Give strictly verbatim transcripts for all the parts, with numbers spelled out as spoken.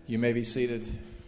You may be seated.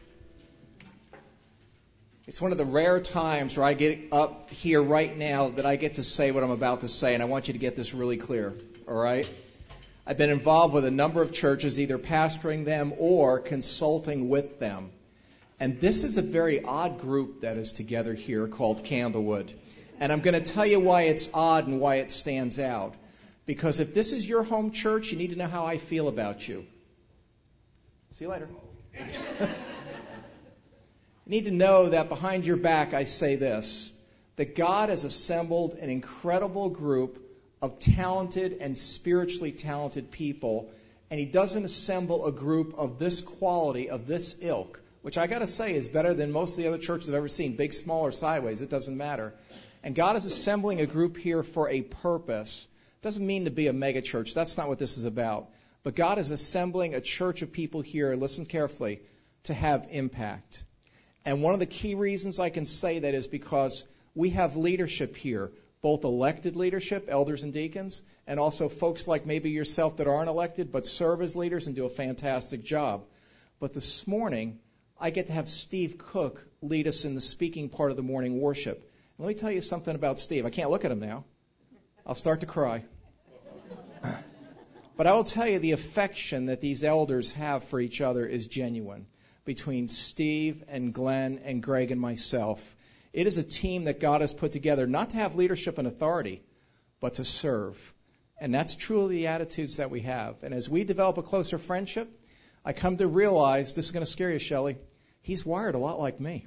It's one of the rare times where I get up here right now that I get to say what I'm about to say, and I want you to get this really clear, all right? I've been involved with a number of churches, either pastoring them or consulting with them. And this is a very odd group that is together here called Candlewood. And I'm going to tell you why it's odd and why it stands out. Because if this is your home church, you need to know how I feel about you. See you later. You need to know that behind your back I say this, that God has assembled an incredible group of talented and spiritually talented people, and He doesn't assemble a group of this quality, of this ilk, which I got to say is better than most of the other churches I've ever seen, big, small, or sideways, it doesn't matter. And God is assembling a group here for a purpose. It doesn't mean to be a mega church. That's not what this is about. But God is assembling a church of people here, listen carefully, to have impact. And one of the key reasons I can say that is because we have leadership here, both elected leadership, elders and deacons, and also folks like maybe yourself that aren't elected but serve as leaders and do a fantastic job. But this morning, I get to have Steve Cook lead us in the speaking part of the morning worship. And let me tell you something about Steve. I can't look at him now. I'll start to cry. But I will tell you the affection that these elders have for each other is genuine. Between Steve and Glenn and Greg and myself, it is a team that God has put together not to have leadership and authority, but to serve. And that's truly the attitudes that we have. And as we develop a closer friendship, I come to realize, this is going to scare you, Shelley, he's wired a lot like me.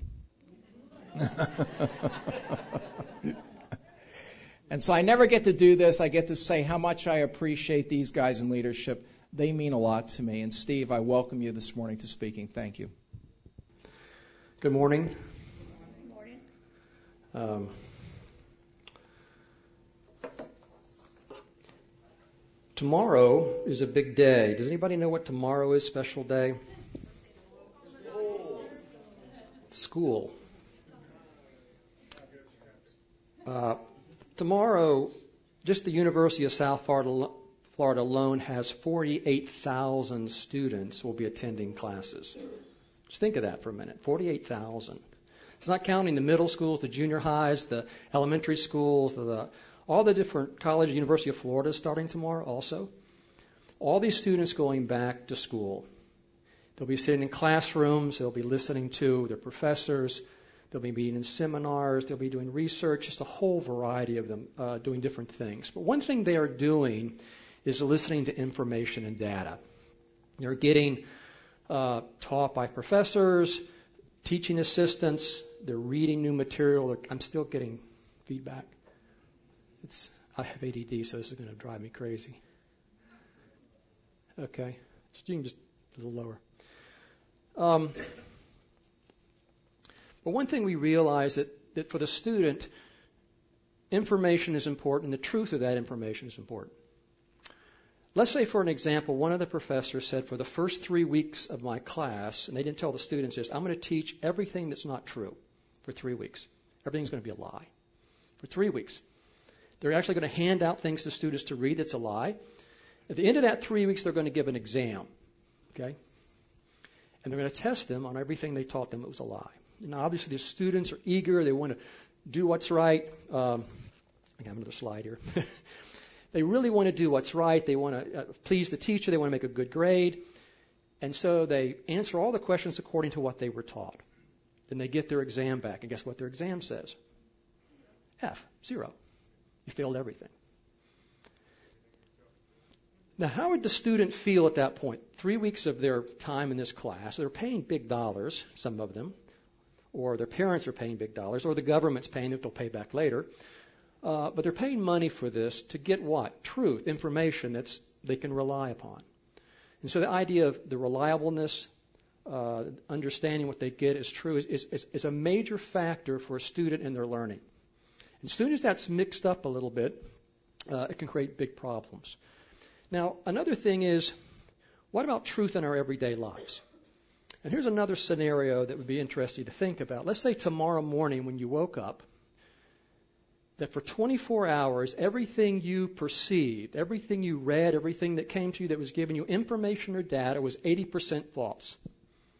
And so I never get to do this. I get to say how much I appreciate these guys in leadership. They mean a lot to me. And Steve, I welcome you this morning to speaking. Thank you. Good morning. Good morning. Um, tomorrow is a big day. Does anybody know what tomorrow is? Special day? School. Uh, tomorrow, just the University of South Florida, Florida alone has forty-eight thousand students will be attending classes. Just think of that for a minute, forty-eight thousand. It's not counting the middle schools, the junior highs, the elementary schools, the, the all the different colleges. University of Florida is starting tomorrow also. All these students going back to school. They'll be sitting in classrooms. They'll be listening to their professors. They'll be meeting in seminars. They'll be doing research, just a whole variety of them uh, doing different things. But one thing they are doing is listening to information and data. They're getting uh, taught by professors, teaching assistants. They're reading new material. I'm still getting feedback. It's I have A D D, so this is going to drive me crazy. Okay, just, you can just a little lower. Um, but one thing we realize that, that for the student, information is important. The truth of that information is important. Let's say, for an example, one of the professors said, for the first three weeks of my class, and they didn't tell the students this, I'm going to teach everything that's not true for three weeks. Everything's going to be a lie for three weeks. They're actually going to hand out things to students to read that's a lie. At the end of that three weeks, they're going to give an exam, okay? And they're going to test them on everything they taught them that was a lie. Now, obviously, the students are eager. They want to do what's right. Um, I got another slide here. They really want to do what's right. They want to uh, please the teacher. They want to make a good grade. And so they answer all the questions according to what they were taught. Then they get their exam back. And guess what their exam says? F, zero. You failed everything. Now, how would the student feel at that point? Three weeks of their time in this class, they're paying big dollars, some of them, or their parents are paying big dollars, or the government's paying that they'll pay back later. Uh, but they're paying money for this to get what? Truth, information that they can rely upon. And so the idea of the reliableness, uh, understanding what they get is true, is, is, is a major factor for a student in their learning. And as soon as that's mixed up a little bit, uh, it can create big problems. Now, another thing is, what about truth in our everyday lives? And here's another scenario that would be interesting to think about. Let's say tomorrow morning when you woke up, that for twenty-four hours, everything you perceived, everything you read, everything that came to you that was giving you information or data was eighty percent false.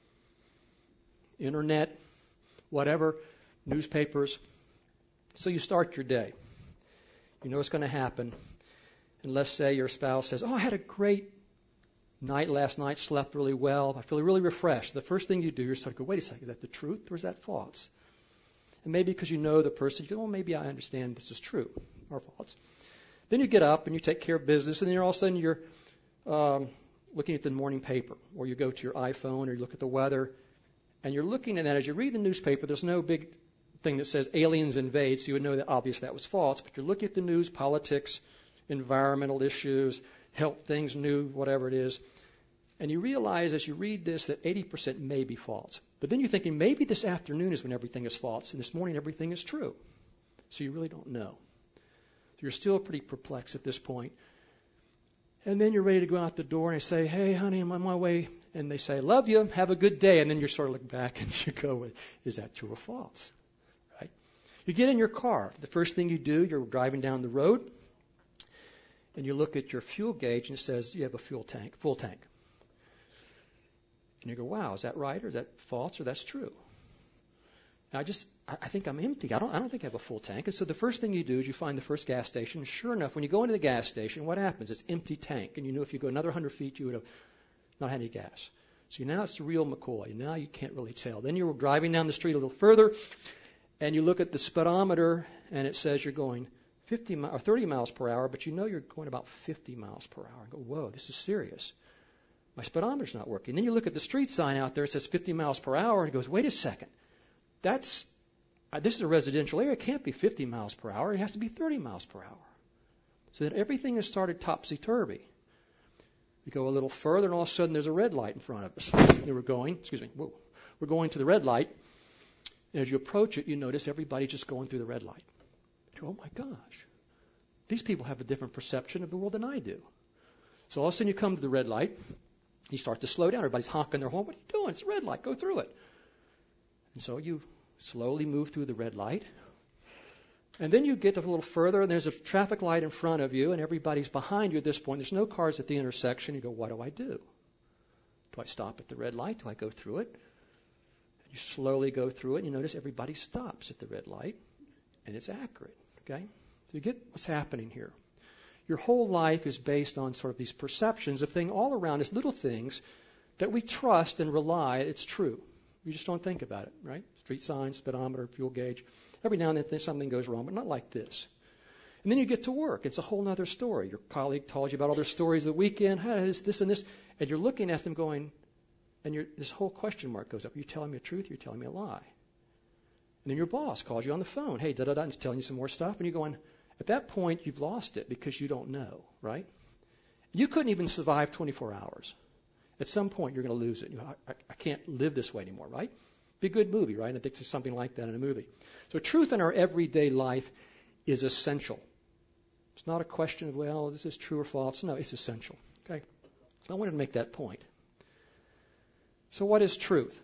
internet, whatever, newspapers. So you start your day. You know what's going to happen. And let's say your spouse says, oh, I had a great night last night, slept really well, I feel really refreshed. The first thing you do, you start to go, wait a second, is that the truth or is that false? And maybe because you know the person, you go, well, maybe I understand this is true or false. Then you get up and you take care of business, and then all of a sudden you're um, looking at the morning paper, or you go to your iPhone, or you look at the weather, and you're looking at that. As you read the newspaper, there's no big thing that says aliens invade, so you would know that obvious that was false, but you're looking at the news, politics, environmental issues, health things, new, whatever it is, and you realize as you read this that eighty percent may be false. But then you're thinking maybe this afternoon is when everything is false, and this morning everything is true. So you really don't know. So you're still pretty perplexed at this point. And then you're ready to go out the door and they say, hey, honey, I'm on my way. And they say, love you, have a good day. And then you sort of look back and you go, is that true or false? Right? You get in your car. The first thing you do, you're driving down the road, and you look at your fuel gauge and it says you have a fuel tank, full tank. And you go, wow, is that right or is that false or that's true? And I just, I think I'm empty. I don't, I don't think I have a full tank. And so the first thing you do is you find the first gas station. And sure enough, when you go into the gas station, what happens? It's empty tank. And you know if you go another one hundred feet, you would have not had any gas. So now it's the real McCoy. Now you can't really tell. Then you're driving down the street a little further, and you look at the speedometer, and it says you're going fifty mi- or thirty miles per hour, but you know you're going about fifty miles per hour. And go, whoa, this is serious. My speedometer's not working. Then you look at the street sign out there. It says fifty miles per hour, and it goes, wait a second. That's uh, this is a residential area. It can't be fifty miles per hour. It has to be thirty miles per hour. So that everything has started topsy-turvy. We go a little further, and all of a sudden there's a red light in front of us. And we're going, excuse me, whoa, we're going to the red light. And as you approach it, you notice everybody just going through the red light. You go, oh my gosh, these people have a different perception of the world than I do. So all of a sudden you come to the red light. You start to slow down. Everybody's honking their horn. What are you doing? It's a red light. Go through it. And so you slowly move through the red light. And then you get a little further, and there's a traffic light in front of you, and everybody's behind you at this point. There's no cars at the intersection. You go, what do I do? Do I stop at the red light? Do I go through it? You slowly go through it, and you notice everybody stops at the red light, and it's accurate. Okay? So you get what's happening here. Your whole life is based on sort of these perceptions of things all around us, little things that we trust and rely. It's true. We just don't think about it, right? Street signs, speedometer, fuel gauge. Every now and then something goes wrong, but not like this. And then you get to work. It's a whole other story. Your colleague told you about all their stories of the weekend, how is this and this, and you're looking at them going, and you're, this whole question mark goes up. Are you telling me the truth? Or are you telling me a lie? And then your boss calls you on the phone. Hey, da-da-da, and he's telling you some more stuff, and you're going, at that point, you've lost it because you don't know, right? You couldn't even survive twenty-four hours. At some point, you're going to lose it. You know, I, I can't live this way anymore, right? Be a good movie, right? I think there's something like that in a movie. So truth in our everyday life is essential. It's not a question of, well, is this true or false? No, it's essential. Okay? So I wanted to make that point. So what is truth?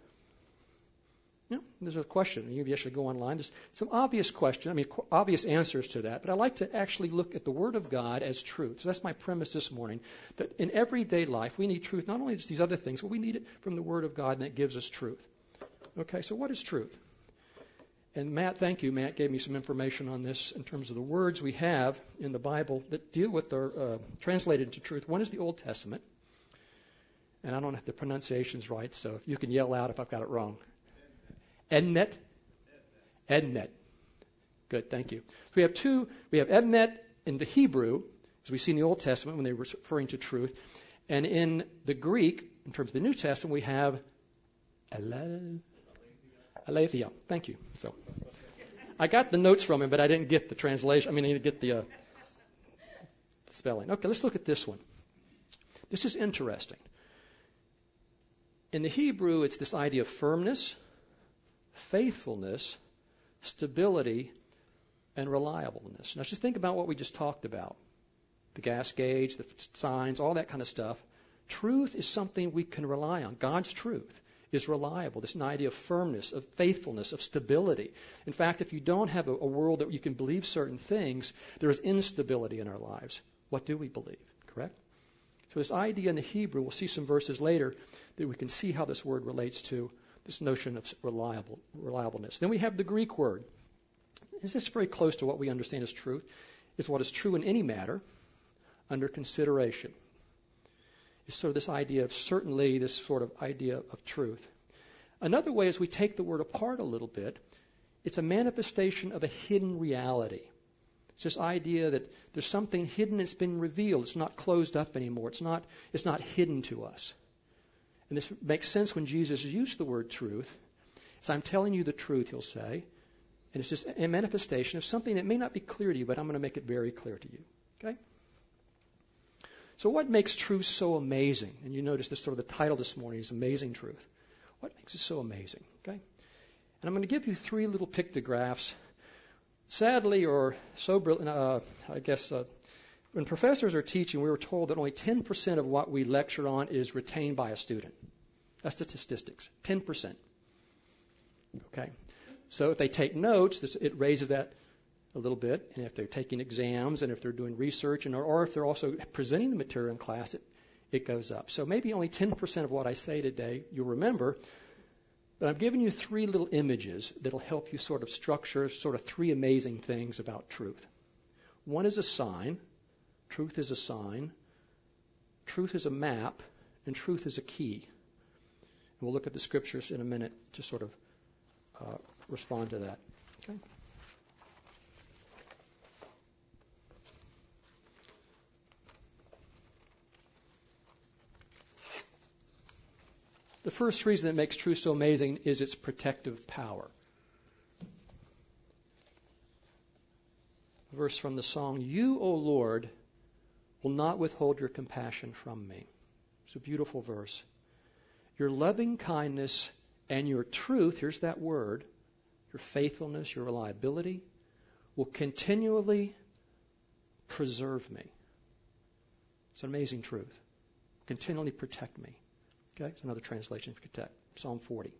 You know, there's a question. You should go online. There's some obvious questions, I mean, obvious answers to that. But I like to actually look at the Word of God as truth. So that's my premise this morning, that in everyday life, we need truth, not only just these other things, but we need it from the Word of God, and that gives us truth. Okay, so what is truth? And Matt, thank you. Matt gave me some information on this in terms of the words we have in the Bible that deal with or uh, translated to truth. One is the Old Testament. And I don't have the pronunciations right, so if you can yell out if I've got it wrong. Ednet? Ednet. Good, thank you. So we have two. We have Ednet in the Hebrew, as we see in the Old Testament when they were referring to truth. And in the Greek, in terms of the New Testament, we have Aletheia. Thank you. So I got the notes from him, but I didn't get the translation. I mean, I didn't get the, uh, the spelling. Okay, let's look at this one. This is interesting. In the Hebrew, it's this idea of firmness, faithfulness, stability, and reliableness. Now, just think about what we just talked about. The gas gauge, the signs, all that kind of stuff. Truth is something we can rely on. God's truth is reliable. This idea of firmness, of faithfulness, of stability. In fact, if you don't have a, a world that you can believe certain things, there is instability in our lives. What do we believe? Correct? So this idea in the Hebrew, we'll see some verses later that we can see how this word relates to this notion of reliable, reliableness. Then we have the Greek word. Is this very close to what we understand as truth? Is what is true in any matter under consideration. It's sort of this idea of certainly, this sort of idea of truth. Another way is we take the word apart a little bit. It's a manifestation of a hidden reality. It's this idea that there's something hidden that's been revealed. It's not closed up anymore. It's not, it's not hidden to us. And this makes sense when Jesus used the word truth. As I'm telling you the truth, he'll say. And it's just a manifestation of something that may not be clear to you, but I'm going to make it very clear to you. Okay? So what makes truth so amazing? And you notice this sort of the title this morning is Amazing Truth. What makes it so amazing? Okay? And I'm going to give you three little pictographs. Sadly, or soberly, uh, I guess, uh, when professors are teaching, we were told that only ten percent of what we lecture on is retained by a student. That's the statistics. ten percent. Okay? So if they take notes, this, it raises that a little bit. And if they're taking exams and if they're doing research and or, or if they're also presenting the material in class, it, it goes up. So maybe only ten percent of what I say today you'll remember. But I'm giving you three little images that'll help you sort of structure sort of three amazing things about truth. One is a sign. Truth is a sign. Truth is a map. And truth is a key. And we'll look at the scriptures in a minute to sort of uh, respond to that. Okay? The first reason that makes truth so amazing is its protective power. A verse from the song, "You, O Lord, will not withhold your compassion from me." It's a beautiful verse. Your loving kindness and your truth, here's that word, your faithfulness, your reliability, will continually preserve me. It's an amazing truth. Continually protect me. Okay, it's another translation for protect. Psalm forty.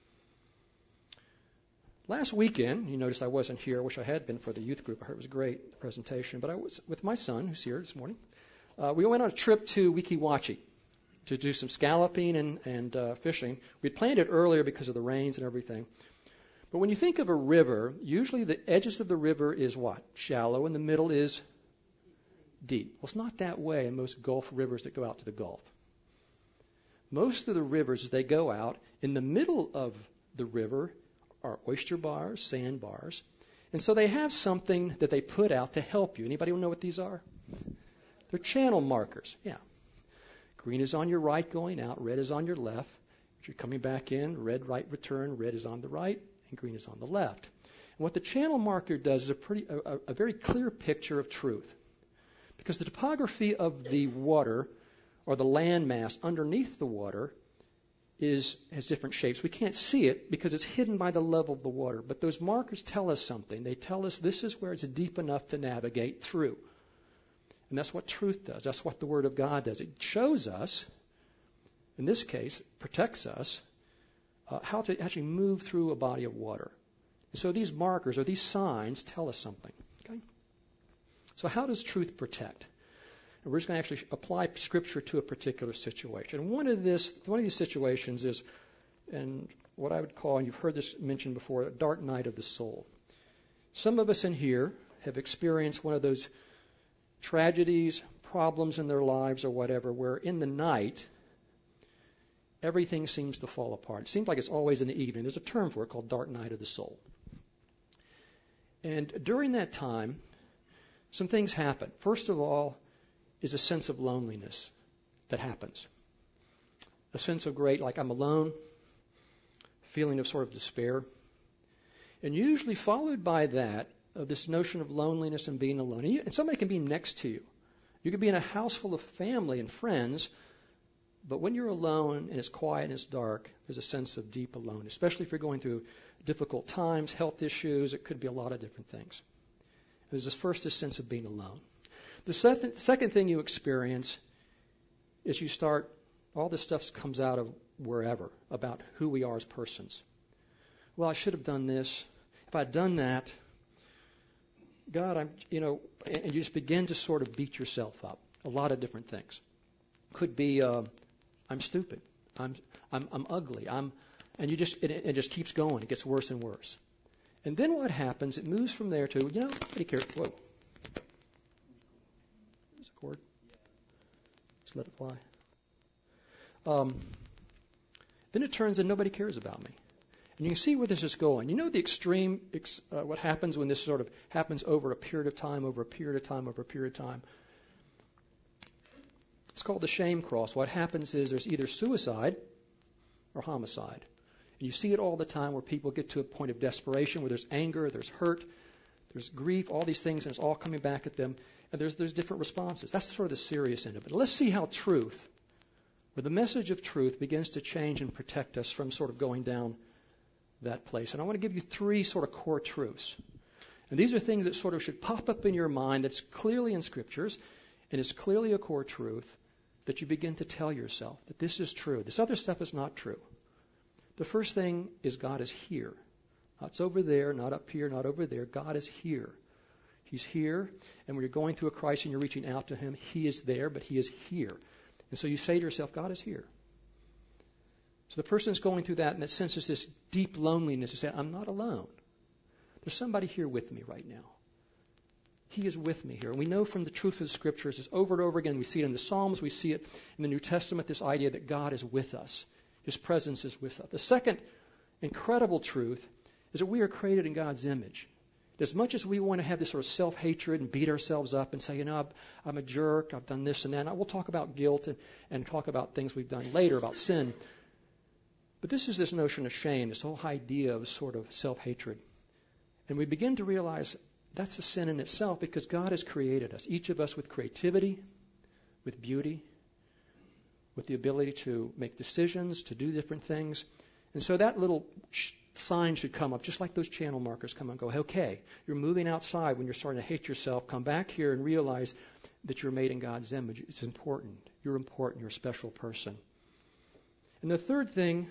Last weekend, you noticed I wasn't here. I wish I had been for the youth group. I heard it was a great presentation. But I was with my son, who's here this morning. Uh, we went on a trip to Weeki Wachee to do some scalloping and, and uh, fishing. We'd planned it earlier because of the rains and everything. But when you think of a river, usually the edges of the river is what? Shallow, and the middle is deep. Well, it's not that way in most Gulf rivers that go out to the Gulf. Most of the rivers, as they go out, in the middle of the river are oyster bars, sandbars. And so they have something that they put out to help you. Anybody know what these are? They're channel markers. Yeah. Green is on your right going out. Red is on your left. If you're coming back in, red right return. Red is on the right, and green is on the left. And what the channel marker does is a, pretty, a, a very clear picture of truth. Because the topography of the water or the land mass underneath the water is has different shapes. We can't see it because it's hidden by the level of the water. But those markers tell us something. They tell us this is where it's deep enough to navigate through. And that's what truth does. That's what the Word of God does. It shows us, in this case, protects us, uh, how to actually move through a body of water. And so these markers or these signs tell us something. Okay? So how does truth protect? And we're just going to actually apply Scripture to a particular situation. And one of this, one of these situations is, and what I would call, and you've heard this mentioned before, a dark night of the soul. Some of us in here have experienced one of those tragedies, problems in their lives or whatever, where in the night, everything seems to fall apart. It seems like it's always in the evening. There's a term for it called dark night of the soul. And during that time, some things happen. First of all, is a sense of loneliness that happens. A sense of great, like I'm alone, feeling of sort of despair. And usually followed by that, of this notion of loneliness and being alone. And, you, and somebody can be next to you. You could be in a house full of family and friends, but when you're alone and it's quiet and it's dark, there's a sense of deep alone, especially if you're going through difficult times, health issues. It could be a lot of different things. There's this first this sense of being alone. The second, second thing you experience is you start, all this stuff comes out of wherever, about who we are as persons. Well, I should have done this. If I'd done that, God, I'm, you know, and you just begin to sort of beat yourself up. A lot of different things. Could be, uh, I'm stupid. I'm, I'm, I'm ugly. I'm, And you just it, it just keeps going. It gets worse and worse. And then what happens? It moves from there to, you know, nobody cares. Whoa. There's a cord. Just let it fly. Um, then it turns and nobody cares about me. And you can see where this is going. You know the extreme, ex, uh, what happens when this sort of happens over a period of time, over a period of time, over a period of time. It's called the shame cross. What happens is there's either suicide or homicide. And you see it all the time where people get to a point of desperation, where there's anger, there's hurt, there's grief, all these things, and it's all coming back at them. And there's there's different responses. That's sort of the serious end of it. Let's see how truth, where the message of truth begins to change and protect us from sort of going down that place. And I want to give you three sort of core truths. And these are things that sort of should pop up in your mind that's clearly in Scriptures, and it's clearly a core truth that you begin to tell yourself that this is true. This other stuff is not true. The first thing is God is here. Not it's over there, not up here, not over there. God is here. He's here, and when you're going through a crisis and you're reaching out to Him, He is there, but He is here. And so you say to yourself, God is here. So the person is going through that, and that senses this deep loneliness. You say, I'm not alone. There's somebody here with me right now. He is with me here. And we know from the truth of the Scriptures, it's over and over again. We see it in the Psalms. We see it in the New Testament, this idea that God is with us. His presence is with us. The second incredible truth is that we are created in God's image. As much as we want to have this sort of self-hatred and beat ourselves up and say, you know, I'm a jerk, I've done this and that. And we'll talk about guilt and, and talk about things we've done later, about sin. But this is this notion of shame, this whole idea of sort of self-hatred. And we begin to realize that's a sin in itself because God has created us, each of us with creativity, with beauty, with the ability to make decisions, to do different things. And so that little sh- sign should come up, just like those channel markers come and go, okay, you're moving outside when you're starting to hate yourself. Come back here and realize that you're made in God's image. It's important. You're important. You're a special person. And the third thing,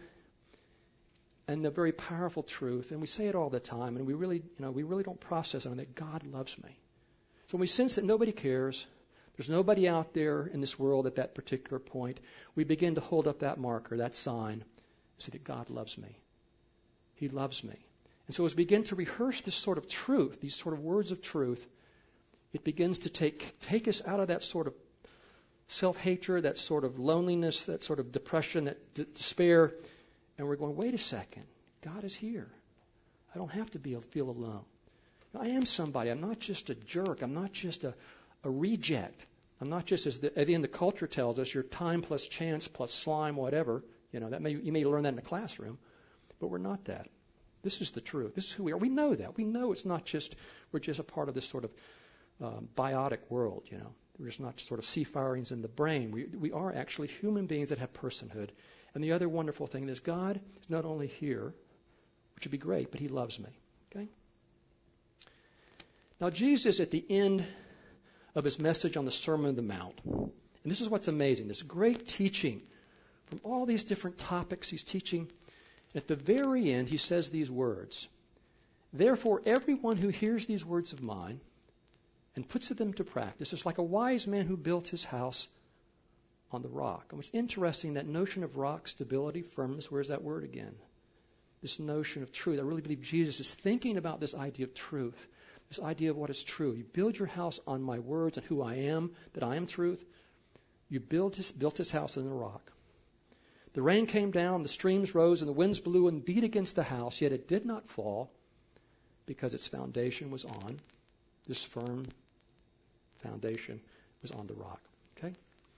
and the very powerful truth, and we say it all the time, and we really, you know, we really don't process it, that God loves me. So when we sense that nobody cares, there's nobody out there in this world at that particular point, we begin to hold up that marker, that sign, and say that God loves me. He loves me. And so as we begin to rehearse this sort of truth, these sort of words of truth, it begins to take take us out of that sort of self-hatred, that sort of loneliness, that sort of depression, that d- despair. And we're going, wait a second, God is here. I don't have to be feel alone. I am somebody. I'm not just a jerk. I'm not just a, a reject. I'm not just, as the, at the end the culture tells us, you're time plus chance plus slime, whatever. You know, that may, you may learn that in the classroom. But we're not that. This is the truth. This is who we are. We know that. We know it's not just, we're just a part of this sort of um, biotic world, you know. We're just not sort of seafarings in the brain. We, we are actually human beings that have personhood. And the other wonderful thing is God is not only here, which would be great, but He loves me. Okay? Now, Jesus, at the end of His message on the Sermon on the Mount, and this is what's amazing, this great teaching from all these different topics He's teaching. At the very end, He says these words, therefore, everyone who hears these words of mine and puts them to practice is like a wise man who built his house on the rock. And what's interesting, that notion of rock, stability, firmness, where's that word again? This notion of truth. I really believe Jesus is thinking about this idea of truth, this idea of what is true. You build your house on my words and who I am, that I am truth. You build his, built his house on the rock. The rain came down, the streams rose, and the winds blew and beat against the house, yet it did not fall because its foundation was on, this firm foundation was on the rock. Okay?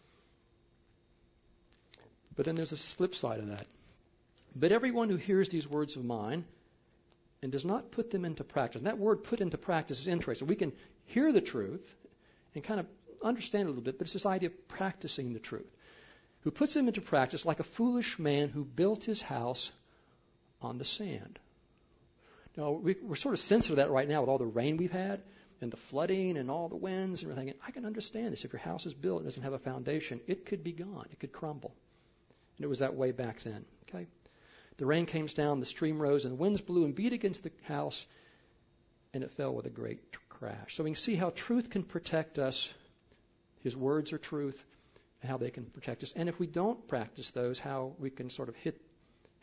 But then there's a flip side of that. But everyone who hears these words of mine and does not put them into practice, and that word put into practice is interesting. We can hear the truth and kind of understand it a little bit, but it's this idea of practicing the truth. Who puts them into practice like a foolish man who built his house on the sand. Now, we, we're sort of sensitive to that right now with all the rain we've had and the flooding and all the winds and everything. I can understand this. If your house is built and doesn't have a foundation, it could be gone. It could crumble. And it was that way back then. Okay? The rain came down, the stream rose, and the winds blew and beat against the house, and it fell with a great crash. So we can see how truth can protect us. His words are truth, and how they can protect us. And if we don't practice those, how we can sort of hit,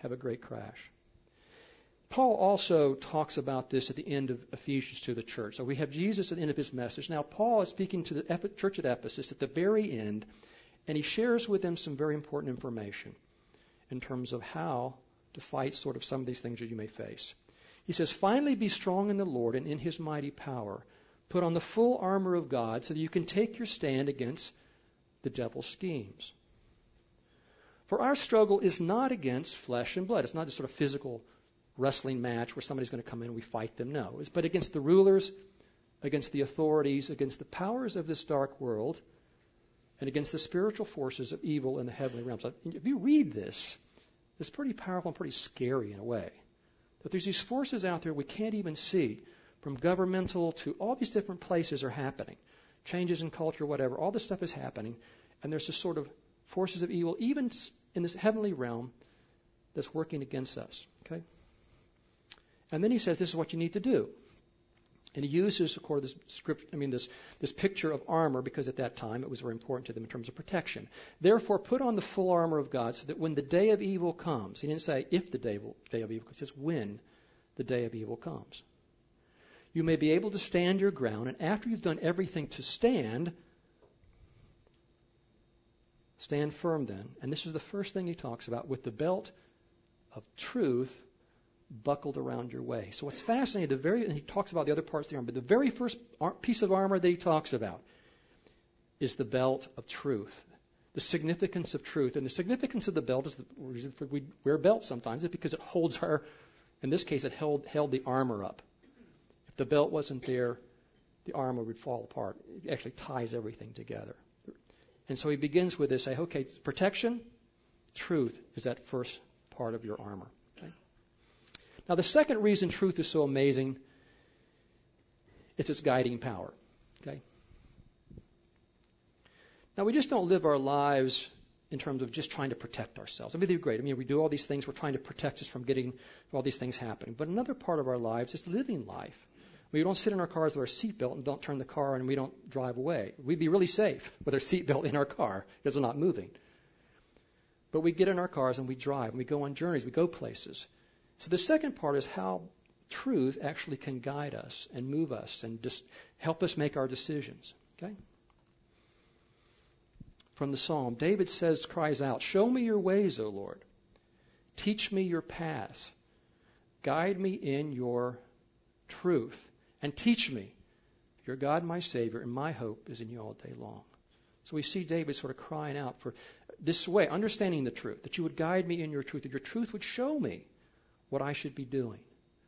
have a great crash. Paul also talks about this at the end of Ephesians to the church. So we have Jesus at the end of his message. Now Paul is speaking to the church at Ephesus at the very end, and he shares with them some very important information in terms of how to fight sort of some of these things that you may face. He says, finally be strong in the Lord and in his mighty power. Put on the full armor of God so that you can take your stand against the devil's schemes. For our struggle is not against flesh and blood. It's not a sort of physical wrestling match where somebody's going to come in and we fight them. No. It's but against the rulers, against the authorities, against the powers of this dark world, and against the spiritual forces of evil in the heavenly realms. If you read this, it's pretty powerful and pretty scary in a way. That there's these forces out there we can't even see, from governmental to all these different places are happening. Changes in culture, whatever, all this stuff is happening, and there's this sort of forces of evil, even in this heavenly realm, that's working against us. Okay? And then he says this is what you need to do. And he uses, according to this script, I mean this this picture of armor, because at that time it was very important to them in terms of protection. Therefore, put on the full armor of God, so that when the day of evil comes, he didn't say if the day, will, day of evil comes, he says when the day of evil comes. You may be able to stand your ground, and after you've done everything to stand, stand firm then. And this is the first thing he talks about, with the belt of truth buckled around your waist. So what's fascinating, the very, and he talks about the other parts of the armor, but the very first piece of armor that he talks about is the belt of truth, the significance of truth. And the significance of the belt is the reason for we wear belts sometimes is because it holds our, in this case, it held held the armor up. If the belt wasn't there, the armor would fall apart. It actually ties everything together. And so he begins with this, say, okay, protection, truth is that first part of your armor. Okay? Now, the second reason truth is so amazing is its guiding power. Okay? Now, we just don't live our lives in terms of just trying to protect ourselves. I mean, they're great. I mean, we do all these things. We're trying to protect us from getting all these things happening. But another part of our lives is living life. We don't sit in our cars with our seatbelt and don't turn the car on and we don't drive away. We'd be really safe with our seatbelt in our car because we're not moving. But we get in our cars and we drive and we go on journeys, we go places. So the second part is how truth actually can guide us and move us and just help us make our decisions. Okay? From the Psalm, David says, cries out, show me your ways, O Lord. Teach me your paths. Guide me in your truth. And teach me. Your God, my Savior, and my hope is in you all day long. So we see David sort of crying out for this way, understanding the truth, that you would guide me in your truth, that your truth would show me what I should be doing.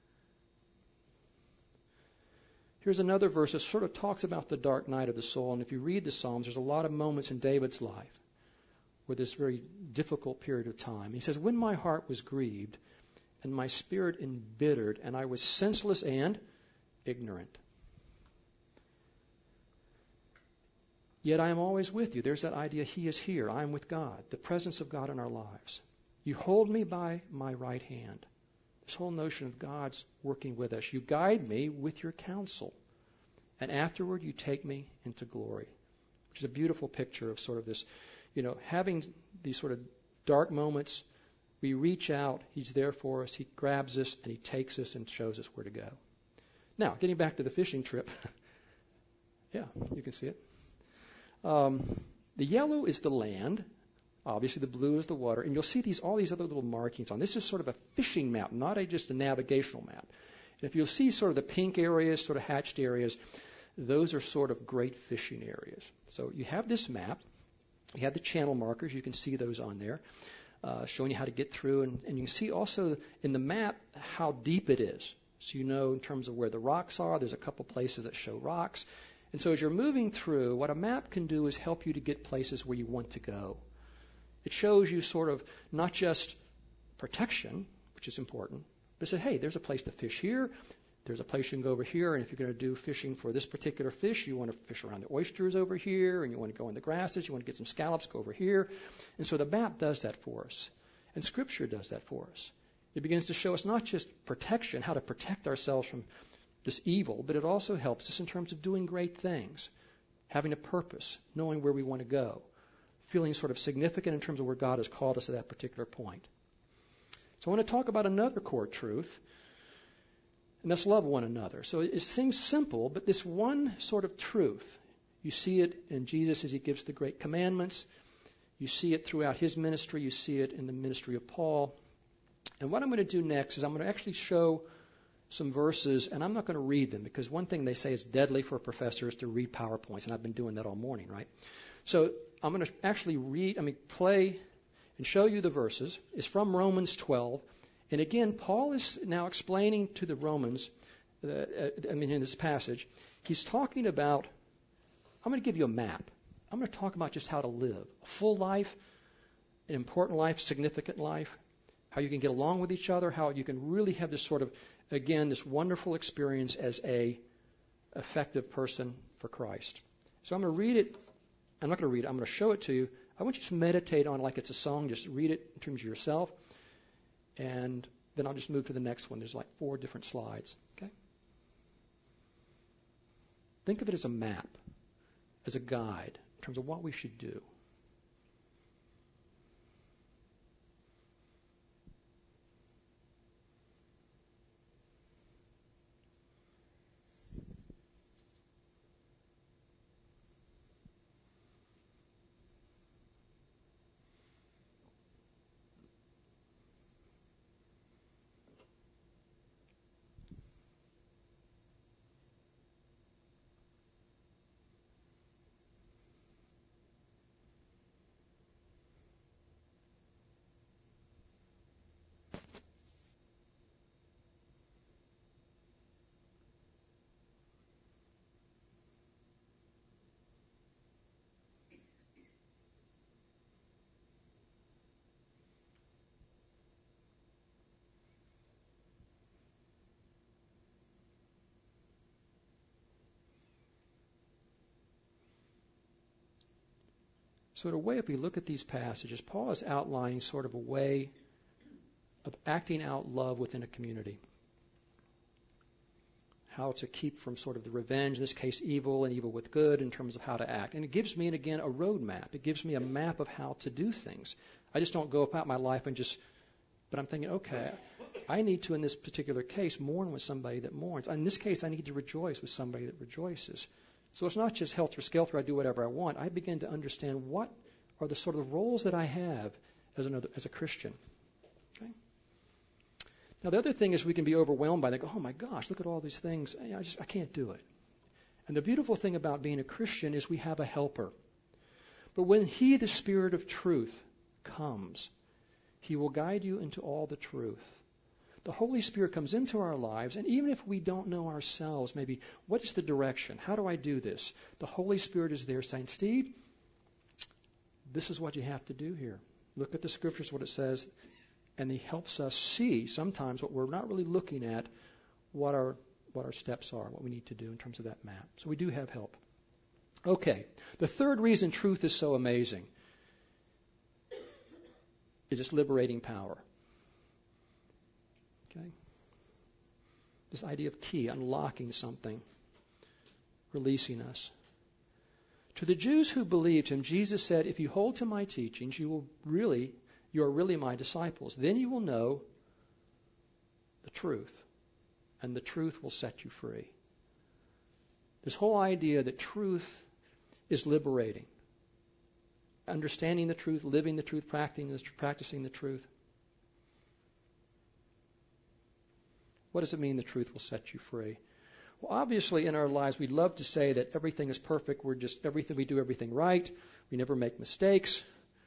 Here's another verse that sort of talks about the dark night of the soul. And if you read the Psalms, there's a lot of moments in David's life where this very difficult period of time. He says, when my heart was grieved and my spirit embittered and I was senseless and ignorant. Yet I am always with you. There's that idea, he is here. I am with God, the presence of God in our lives. You hold me by my right hand. This whole notion of God's working with us. You guide me with your counsel. And afterward you take me into glory. Which is a beautiful picture of sort of this, you know, having these sort of dark moments. We reach out. He's there for us. He grabs us and he takes us and shows us where to go. Now, getting back to the fishing trip. Yeah, you can see it. Um, the yellow is the land. Obviously, the blue is the water. And you'll see these all these other little markings on. This is sort of a fishing map, not a, just a navigational map. And if you'll see sort of the pink areas, sort of hatched areas, those are sort of great fishing areas. So you have this map. You have the channel markers. You can see those on there, uh, showing you how to get through. And, and you can see also in the map how deep it is. So you know in terms of where the rocks are. There's a couple places that show rocks. And so as you're moving through, what a map can do is help you to get places where you want to go. It shows you sort of not just protection, which is important, but it says, hey, there's a place to fish here. There's a place you can go over here. And if you're going to do fishing for this particular fish, you want to fish around the oysters over here, and you want to go in the grasses, you want to get some scallops, go over here. And so the map does that for us. And Scripture does that for us. It begins to show us not just protection, how to protect ourselves from this evil, but it also helps us in terms of doing great things, having a purpose, knowing where we want to go, feeling sort of significant in terms of where God has called us at that particular point. So I want to talk about another core truth, and that's love one another. So it seems simple, but this one sort of truth, you see it in Jesus as he gives the great commandments. You see it throughout his ministry. You see it in the ministry of Paul. And what I'm going to do next is I'm going to actually show some verses, and I'm not going to read them because one thing they say is deadly for professors to read PowerPoints, and I've been doing that all morning, right? So I'm going to actually read, I mean, play and show you the verses. It's from Romans twelve. And again, Paul is now explaining to the Romans, uh, I mean, in this passage, he's talking about, I'm going to give you a map. I'm going to talk about just how to live a full life, an important life, significant life, how you can get along with each other, how you can really have this sort of, again, this wonderful experience as a effective person for Christ. So I'm going to read it. I'm not going to read it. I'm going to show it to you. I want you to meditate on it like it's a song. Just read it in terms of yourself. And then I'll just move to the next one. There's like four different slides. Okay? Think of it as a map, as a guide in terms of what we should do. So in a way, if we look at these passages, Paul is outlining sort of a way of acting out love within a community. How to keep from sort of the revenge, in this case evil, and evil with good in terms of how to act. And it gives me, and again, a roadmap. It gives me a map of how to do things. I just don't go about my life and just, but I'm thinking, okay, I need to, in this particular case, mourn with somebody that mourns. In this case, I need to rejoice with somebody that rejoices. So it's not just helter-skelter, I do whatever I want. I begin to understand what are the sort of roles that I have as, another, as a Christian. Okay? Now, the other thing is we can be overwhelmed by that. Go, oh, my gosh, look at all these things. I, just, I can't do it. And the beautiful thing about being a Christian is we have a helper. But when he, the Spirit of truth, comes, he will guide you into all the truth. The Holy Spirit comes into our lives, and even if we don't know ourselves, maybe, what is the direction? How do I do this? The Holy Spirit is there saying, Steve, this is what you have to do here. Look at the Scriptures, what it says, and he helps us see sometimes what we're not really looking at, what our, what our steps are, what we need to do in terms of that map. So we do have help. Okay, the third reason truth is so amazing is its liberating power. Okay? This idea of key, unlocking something, releasing us. To the Jews who believed him, Jesus said, if you hold to my teachings, you will really, you are really my disciples. Then you will know the truth, and the truth will set you free. This whole idea that truth is liberating. Understanding the truth, living the truth, practicing the, practicing the truth. What does it mean the truth will set you free? Well, obviously in our lives we'd love to say that everything is perfect. We're just everything we do everything right. We never make mistakes.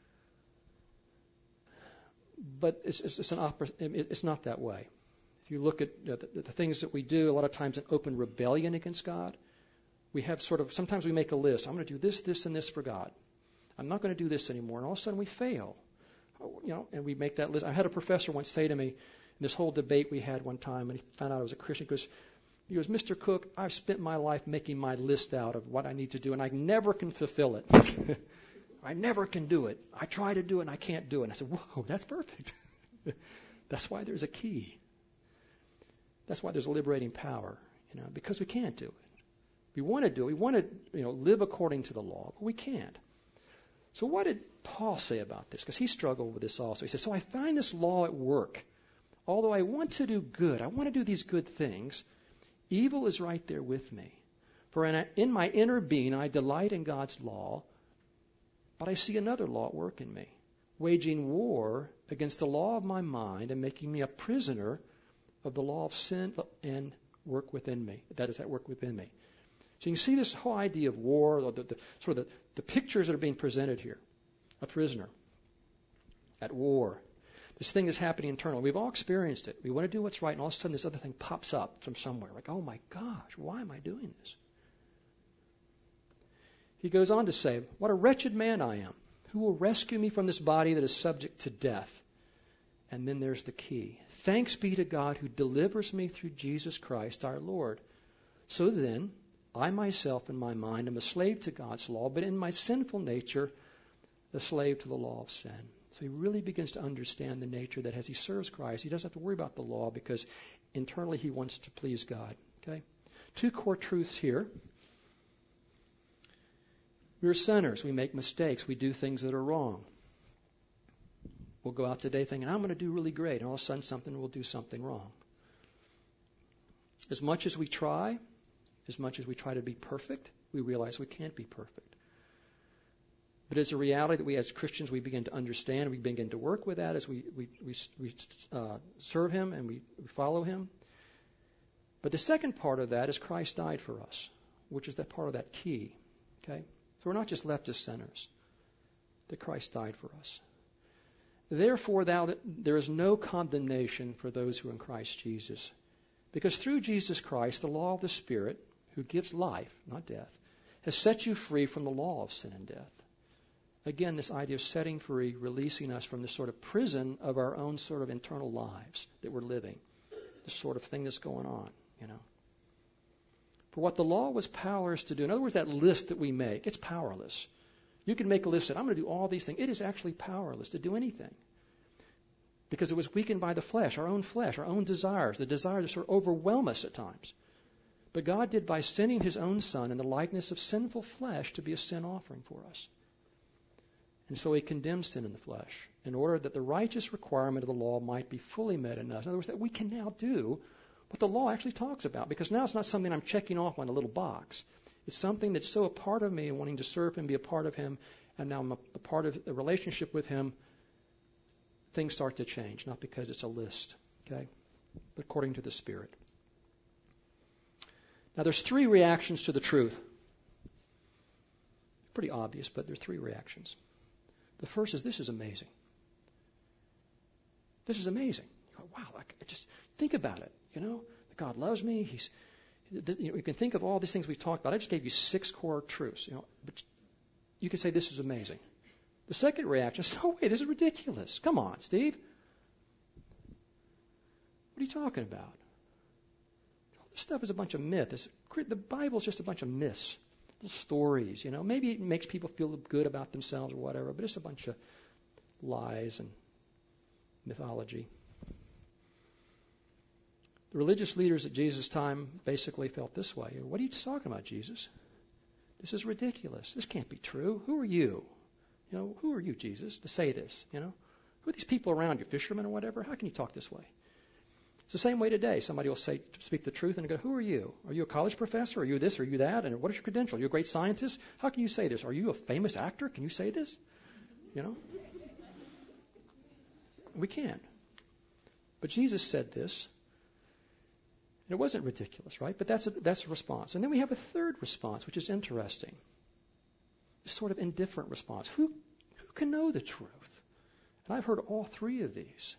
But it's, it's, it's an oppor- it's not that way. If you look at you know, the, the things that we do, a lot of times in open rebellion against God, we have sort of sometimes we make a list. I'm going to do this, this, and this for God. I'm not going to do this anymore, and all of a sudden we fail. You know, and we make that list. I had a professor once say to me, this whole debate we had one time, and he found out I was a Christian, he goes, he goes, Mister Cook, I've spent my life making my list out of what I need to do, and I never can fulfill it. I never can do it. I try to do it, and I can't do it. And I said, whoa, that's perfect. That's why there's a key. That's why there's a liberating power, you know, because we can't do it. We want to do it. We want to, you know, live according to the law, but we can't. So what did Paul say about this? Because he struggled with this also. He said, so I find this law at work. although I want to do good, I want to do these good things, evil is right there with me. For in, in my inner being, I delight in God's law, but I see another law at work in me, waging war against the law of my mind and making me a prisoner of the law of sin and work within me. That is, at work within me. So you can see this whole idea of war, or the, the, sort of the, the pictures that are being presented here. A prisoner at war. This thing is happening internally. We've all experienced it. We want to do what's right, and all of a sudden this other thing pops up from somewhere. Like, oh my gosh, why am I doing this? He goes on to say, what a wretched man I am. Who will rescue me from this body that is subject to death? And then there's the key. Thanks be to God who delivers me through Jesus Christ our Lord. So then, I myself in my mind am a slave to God's law, but in my sinful nature, a slave to the law of sin. So he really begins to understand the nature that as he serves Christ, he doesn't have to worry about the law because internally he wants to please God. Okay? Two core truths here. We're sinners. We make mistakes. We do things that are wrong. We'll go out today thinking, I'm going to do really great. And all of a sudden something will do something wrong. As much as we try, as much as we try to be perfect, we realize we can't be perfect. But it's a reality that we as Christians, we begin to understand. We begin to work with that as we, we, we, we uh, serve Him and we, we follow Him. But the second part of that is Christ died for us, which is that part of that key. Okay? So we're not just left as sinners, that Christ died for us. Therefore, thou, there is no condemnation for those who are in Christ Jesus. Because through Jesus Christ, the law of the Spirit, who gives life, not death, has set you free from the law of sin and death. Again, this idea of setting free, releasing us from this sort of prison of our own sort of internal lives that we're living. This sort of thing that's going on, you know. For what the law was powerless to do, in other words, that list that we make, it's powerless. You can make a list that I'm going to do all these things. It is actually powerless to do anything. Because it was weakened by the flesh, our own flesh, our own desires, the desire to sort of overwhelm us at times. But God did by sending His own Son in the likeness of sinful flesh to be a sin offering for us. And so He condemned sin in the flesh in order that the righteous requirement of the law might be fully met in us. In other words, that we can now do what the law actually talks about. Because now it's not something I'm checking off on a little box. It's something that's so a part of me and wanting to serve Him, be a part of Him, and now I'm a, a part of a relationship with Him. Things start to change, not because it's a list, okay, but according to the Spirit. Now, there's three reactions to the truth. Pretty obvious, but there are three reactions. The first is, this is amazing. This is amazing. You go, wow, I just think about it, you know. God loves me. He's, you know, you can think of all these things we've talked about. I just gave you six core truths, you know, but you can say this is amazing. The second reaction is, no way, this is ridiculous. Come on, Steve. What are you talking about? All this stuff is a bunch of myth. It's, the Bible's just a bunch of myths, little stories, you know. Maybe it makes people feel good about themselves or whatever, but it's a bunch of lies and mythology. The religious leaders at Jesus' time basically felt this way. What are you talking about, Jesus? This is ridiculous. This can't be true. Who are you? You know, who are you, Jesus, to say this? You know, who are these people around you, fishermen or whatever? How can you talk this way? It's the same way today. Somebody will say, speak the truth, and go, who are you? Are you a college professor? Are you this? Are you that? And what is your credential? Are you a great scientist? How can you say this? Are you a famous actor? Can you say this? You know, we can't. But Jesus said this. And it wasn't ridiculous, right? But that's a, that's a response. And then we have a third response, which is interesting. This sort of indifferent response. Who, who can know the truth? And I've heard all three of these.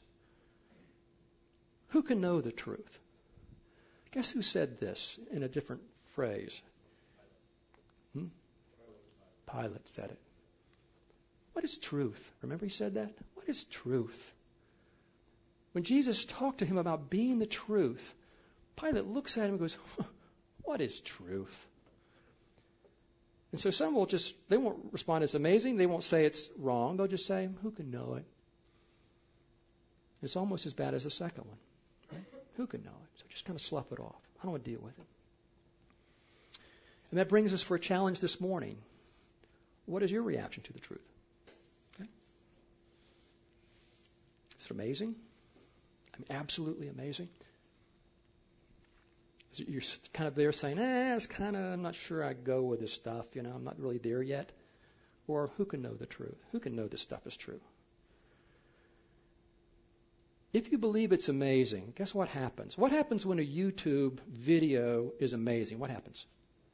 Who can know the truth? Guess who said this in a different phrase? Hmm? Pilate said it. What is truth? Remember he said that? What is truth? When Jesus talked to him about being the truth, Pilate looks at him and goes, what is truth? And so some will just, they won't respond as amazing. They won't say it's wrong. They'll just say, who can know it? It's almost as bad as the second one. Right? Who can know it? So just kind of slough it off. I don't want to deal with it. And that brings us for a challenge this morning. What is your reaction to the truth? Okay? Is it amazing? I mean, absolutely amazing. So you're kind of there saying, eh, it's kind of, I'm not sure I go with this stuff, you know, I'm not really there yet. Or who can know the truth? Who can know this stuff is true? If you believe it's amazing, guess what happens? What happens when a YouTube video is amazing? What happens?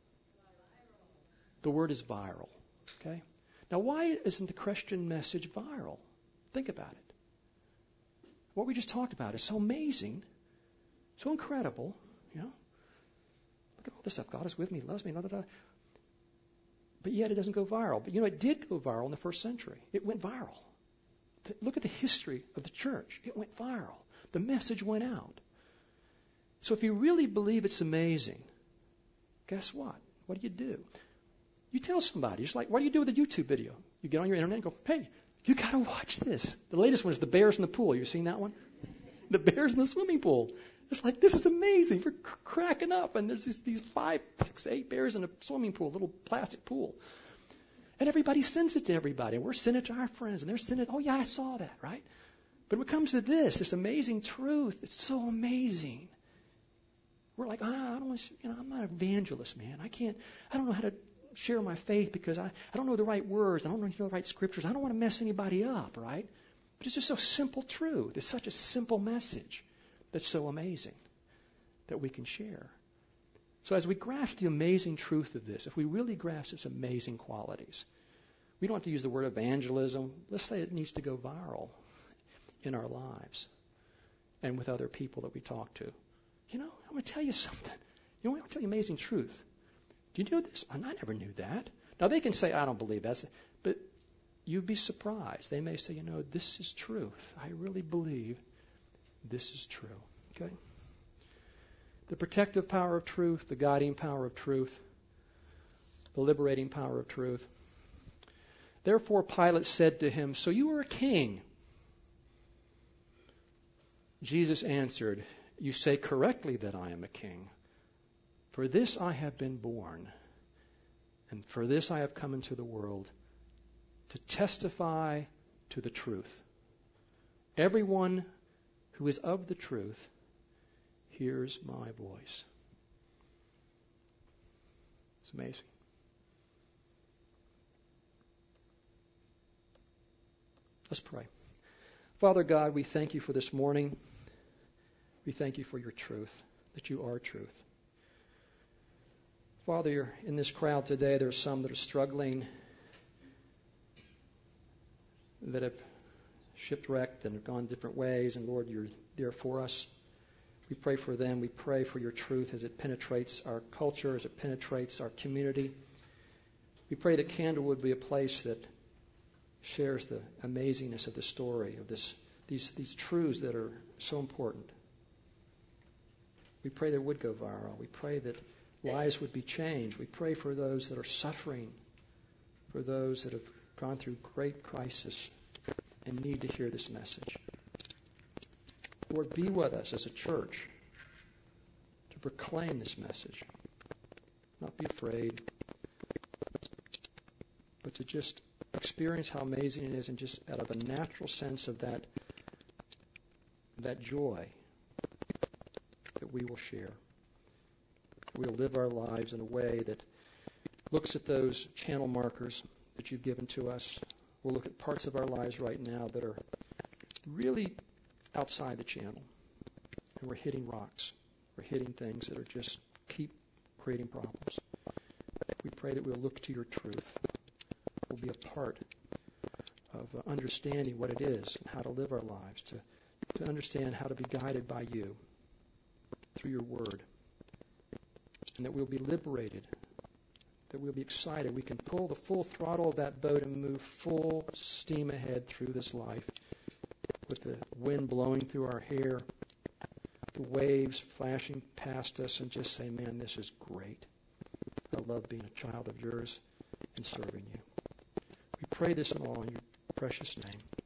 The word is viral. Okay? Now, why isn't the Christian message viral? Think about it. What we just talked about is so amazing, so incredible, you know. Look at all this stuff. God is with me, loves me, da, da, da. But yet it doesn't go viral. But you know, it did go viral in the first century. It went viral. Look at the history of the church. It went viral. The message went out. So if you really believe it's amazing, guess what? What do you do? You tell somebody. It's like, what do you do with a YouTube video? You get on your internet and go, hey, you got to watch this. The latest one is the bears in the pool. You seen that one? The bears in the swimming pool. It's like, this is amazing. We're cr- cracking up. And there's these, these five, six, eight bears in a swimming pool, a little plastic pool. And everybody sends it to everybody. And we're sending it to our friends. And they're sending it, oh, yeah, I saw that, right? But when it comes to this, this amazing truth, it's so amazing. We're like, ah, I don't want to, you know, I'm not an evangelist, man. I can't, I don't know how to share my faith because I, I don't know the right words. I don't know the right scriptures. I don't want to mess anybody up, right? But it's just so simple truth. It's such a simple message that's so amazing that we can share. So as we grasp the amazing truth of this, if we really grasp its amazing qualities, we don't have to use the word evangelism. Let's say it needs to go viral in our lives and with other people that we talk to. You know, I'm going to tell you something. You know, I'm going to tell you amazing truth. Do you know this? I never knew that. Now, they can say, I don't believe that. But you'd be surprised. They may say, you know, this is truth. I really believe this is true. Okay? The protective power of truth, the guiding power of truth, the liberating power of truth. Therefore, Pilate said to him, so you are a king. Jesus answered, you say correctly that I am a king. For this I have been born, and for this I have come into the world, to testify to the truth. Everyone who is of the truth hears my voice. It's amazing. Let's pray. Father God, we thank you for this morning. We thank you for your truth, that you are truth. Father, you're in this crowd today, there are some that are struggling, that have shipwrecked and have gone different ways, and Lord, you're there for us. We pray for them. We pray for your truth as it penetrates our culture, as it penetrates our community. We pray that Candlewood be a place that shares the amazingness of the story, of this, these, these truths that are so important. We pray that it would go viral. We pray that lives would be changed. We pray for those that are suffering, for those that have gone through great crisis and need to hear this message. Lord, be with us as a church to proclaim this message. Not be afraid, but to just experience how amazing it is, and just out of a natural sense of that, that joy that we will share. We'll live our lives in a way that looks at those channel markers that you've given to us. We'll look at parts of our lives right now that are really outside the channel. And we're hitting rocks. We're hitting things that are just keep creating problems. We pray that we'll look to your truth. We'll be a part of uh, understanding what it is and how to live our lives, to, to understand how to be guided by you through your word. And that we'll be liberated, that we'll be excited. We can pull the full throttle of that boat and move full steam ahead through this life with the wind blowing through our hair, the waves flashing past us, and just say, man, this is great. I love being a child of yours and serving you. We pray this in all in your precious name.